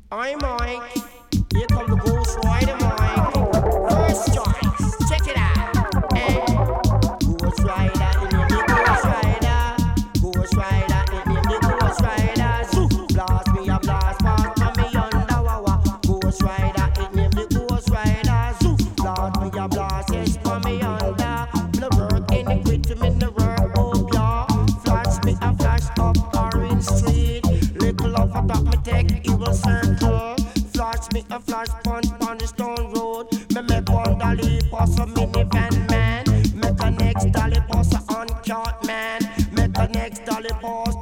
I'm Mike. Here come the Ghost Rider Mike. First choice. Check it out. Hey. Ghost Rider, in the Ghost Rider. Ghost Rider, in the Ghost Rider. Zoo. Blast me a blast past from me under wawa. Ghost Rider, in the Ghost Rider. Zoo. Blast me a blast yes from me under. Me no work in the quit, me no work oh yeah. Flash me a flash up Orange Street. Little of a top me take evil circle. Flash me a flash punch on the stone road. Me make one dolly pass a minivan man. Make a next dolly pass a uncut man. Make a next dolly pass